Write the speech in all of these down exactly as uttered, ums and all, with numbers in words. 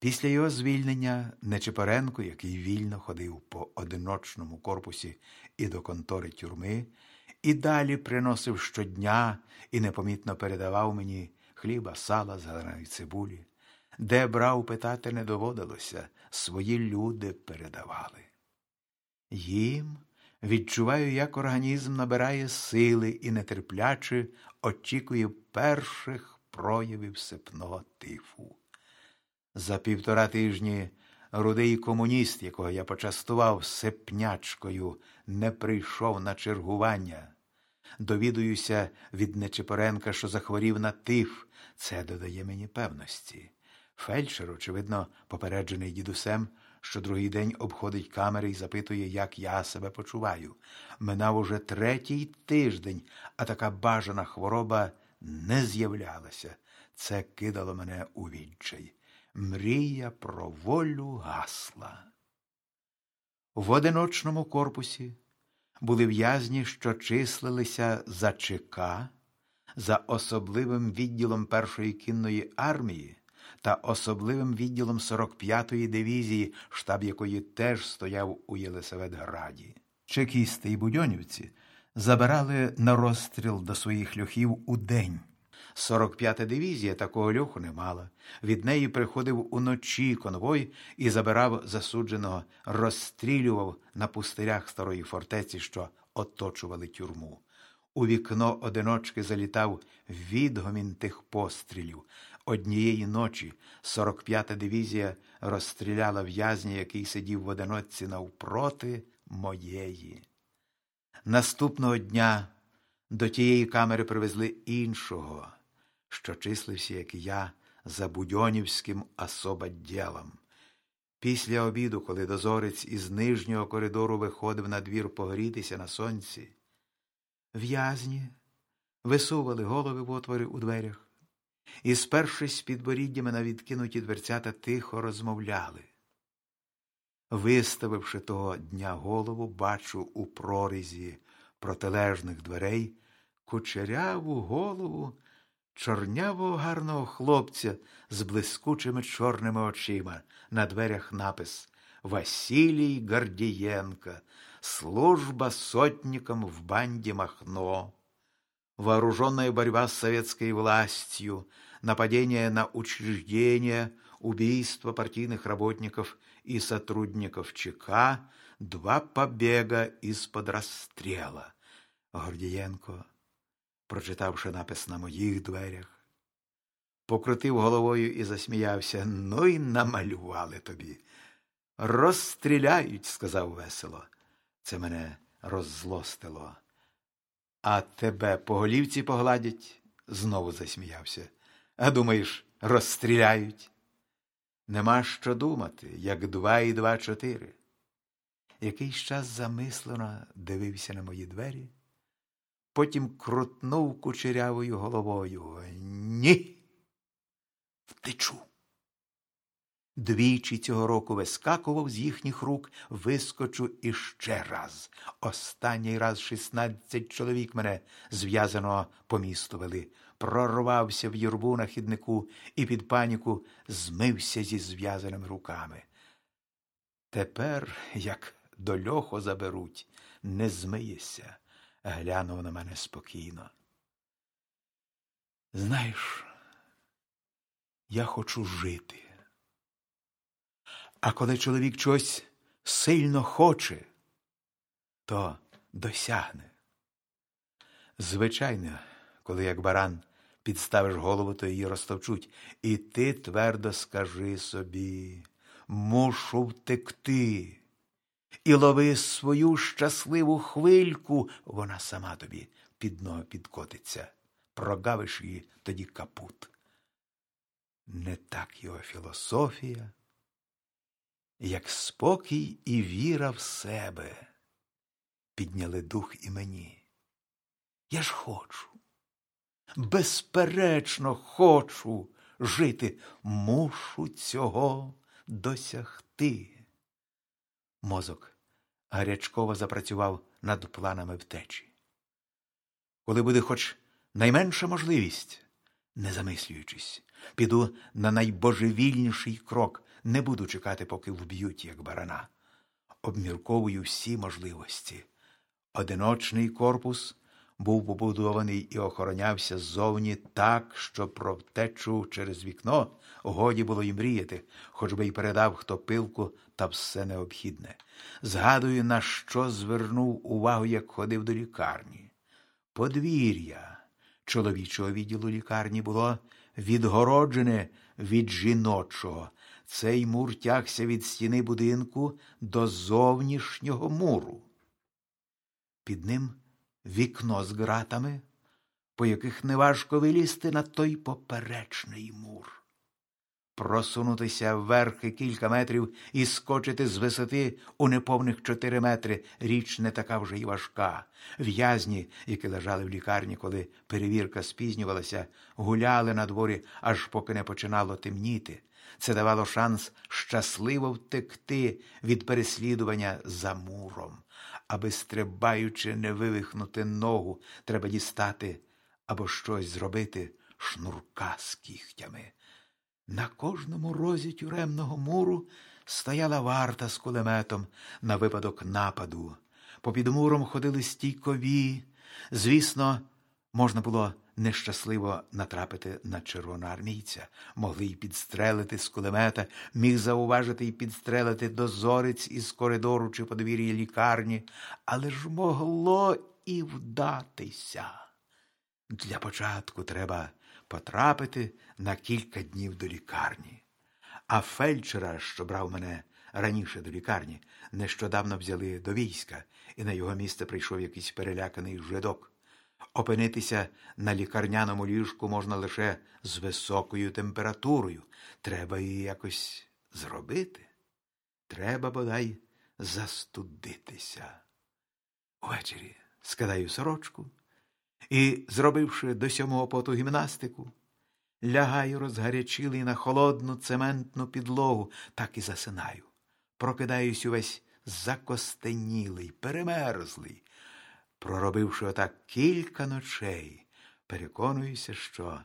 Після його звільнення Нечипоренко, який вільно ходив по одиночному корпусі і до контори тюрми, і далі приносив щодня і непомітно передавав мені хліба, сала, зеленої цибулі. Де брав, питати не доводилося, свої люди передавали. Їм відчуваю, як організм набирає сили і нетерпляче очікує перших проявів сипного тифу. За півтора тижні рудий комуніст, якого я почастував сипнячкою, не прийшов на чергування. Довідуюся від Нечипоренка, що захворів на тиф. Це додає мені певності. Фельдшер, очевидно, попереджений дідусем, що другий день обходить камери і запитує, як я себе почуваю. Минав уже третій тиждень, а така бажана хвороба не з'являлася. Це кидало мене у відчай. Мрія про волю гасла. В одиночному корпусі були в'язні, що числилися за ЧК, за особливим відділом першої кінної армії та особливим відділом сорок п'ятої дивізії, штаб якої теж стояв у Єлисаветграді. Чекісти і будьонівці забирали на розстріл до своїх льохів удень. сорок п'ята дивізія такого льоху не мала. Від неї приходив уночі конвой і забирав засудженого, розстрілював на пустирях старої фортеці, що оточували тюрму. У вікно одиночки залітав відгомін тих пострілів. Однієї ночі сорок п'ята дивізія розстріляла в'язня, який сидів в одиночці навпроти моєї. Наступного дня до тієї камери привезли іншого, що числився, як і я, за будьонівським осободділом. Після обіду, коли дозорець із нижнього коридору виходив на двір погрітися на сонці, в'язні висували голови в отвори у дверях і, спершись підборіддями на відкинуті дверцята, тихо розмовляли. Виставивши того дня голову, бачу у прорізі протилежних дверей кучеряву голову чорнявого гарного хлопця з блискучими чорними очима. На дверях напис «Василій Гордієнко. Служба сотником в банде Махно. Вооруженная борьба с советской властью. Нападение на учреждения. Убийство партийных работников и сотрудников ЧК. Два побега из-под расстрела». Гордієнко, прочитавши напис на моїх дверях, покрутив головою і засміявся. «Ну й намалювали тобі». «Розстріляють», – сказав весело. Це мене роззлостило. «А тебе по голівці погладять?» – знову засміявся. «А думаєш, розстріляють?» Нема що думати, як два і два – чотири. Якийсь час замислено дивився на мої двері, потім крутнув кучерявою головою. «Ні! Втечу!» Двічі цього року вискакував з їхніх рук, вискочу іще раз. Останній раз шістнадцять чоловік мене зв'язаного по місту вели. Прорвався в юрбу на хіднику і під паніку змився зі зв'язаними руками. Тепер, як до льоху заберуть, не змиєшся, глянув на мене спокійно. Знаєш, я хочу жити. А коли чоловік чогось сильно хоче, то досягне. Звичайно, коли як баран підставиш голову, то її розтовчуть. І ти твердо скажи собі: мушу втекти. І лови свою щасливу хвильку, вона сама тобі під ноги підкотиться. Прогавиш її, тоді капут. Не так його філософія, як спокій і віра в себе підняли дух і мені. Я ж хочу, безперечно хочу жити, мушу цього досягти. Мозок гарячково запрацював над планами втечі. Коли буде хоч найменша можливість, не замислюючись, піду на найбожевільніший крок, не буду чекати, поки вб'ють, як барана. Обмірковую всі можливості. Одиночний корпус був побудований і охоронявся ззовні так, що про втечу через вікно годі було й мріяти, хоч би й передав хто пилку та все необхідне. Згадую, на що звернув увагу, як ходив до лікарні. Подвір'я чоловічого відділу лікарні було відгороджене від жіночого. Цей мур тягся від стіни будинку до зовнішнього муру. Під ним вікно з ґратами, по яких неважко вилізти на той поперечний мур. Просунутися вверхи кілька метрів і скочити з висоти у неповних чотири метри – річ не така вже й важка. В'язні, які лежали в лікарні, коли перевірка спізнювалася, гуляли на дворі, аж поки не починало темніти. Це давало шанс щасливо втекти від переслідування за муром. Аби, стрибаючи, не вивихнути ногу, треба дістати або щось зробити шнурка з кігтями. На кожному розі тюремного муру стояла варта з кулеметом на випадок нападу. Попід муром ходили стійкові. Звісно, можна було нещасливо натрапити на червоноармійця. Могли й підстрелити з кулемета, міг зауважити й підстрелити дозорець із коридору чи подвір'я лікарні, але ж могло і вдатися. Для початку треба потрапити на кілька днів до лікарні. А фельдшера, що брав мене раніше до лікарні, нещодавно взяли до війська, і на його місце прийшов якийсь переляканий жидок. Опинитися на лікарняному ліжку можна лише з високою температурою. Треба її якось зробити. Треба, бодай, застудитися. Увечері скидаю сорочку і, зробивши до сьомого поту гімнастику, лягаю розгарячілий на холодну цементну підлогу, так і засинаю. Прокидаюсь увесь закостенілий, перемерзлий. Проробивши отак кілька ночей, переконуюся, що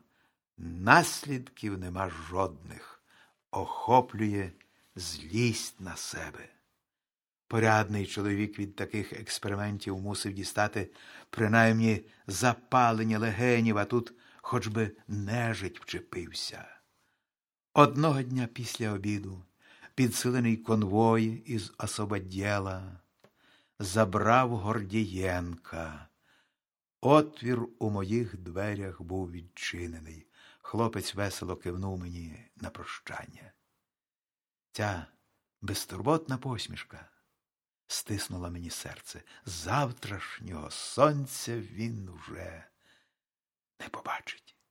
наслідків нема жодних. Охоплює злість на себе. Порядний чоловік від таких експериментів мусив дістати принаймні запалення легенів, а тут хоч би нежить вчепився. Одного дня після обіду підсилений конвой із осободєла забрав Гордієнка. Отвір у моїх дверях був відчинений. Хлопець весело кивнув мені на прощання. Ця безтурботна посмішка стиснула мені серце. Завтрашнього сонця він уже не побачить.